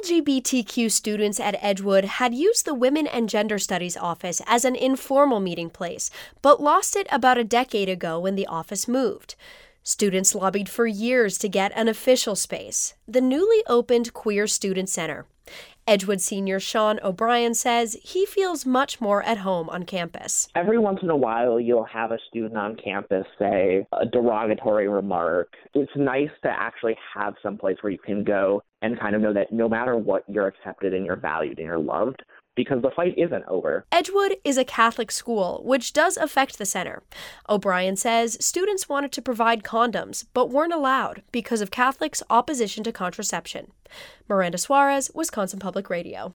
LGBTQ students at Edgewood had used the Women and Gender Studies office as an informal meeting place, but lost it about a decade ago when the office moved. Students lobbied for years to get an official space, the newly opened Queer Student Center. Edgewood senior Sean O'Brien says he feels much more at home on campus. Every once in a while, you'll have a student on campus say a derogatory remark. It's nice to actually have some place where you can go and kind of know that no matter what, you're accepted and you're valued and you're loved, because the fight isn't over. Edgewood is a Catholic school, which does affect the center. O'Brien says students wanted to provide condoms, but weren't allowed because of Catholics' opposition to contraception. Miranda Suarez, Wisconsin Public Radio.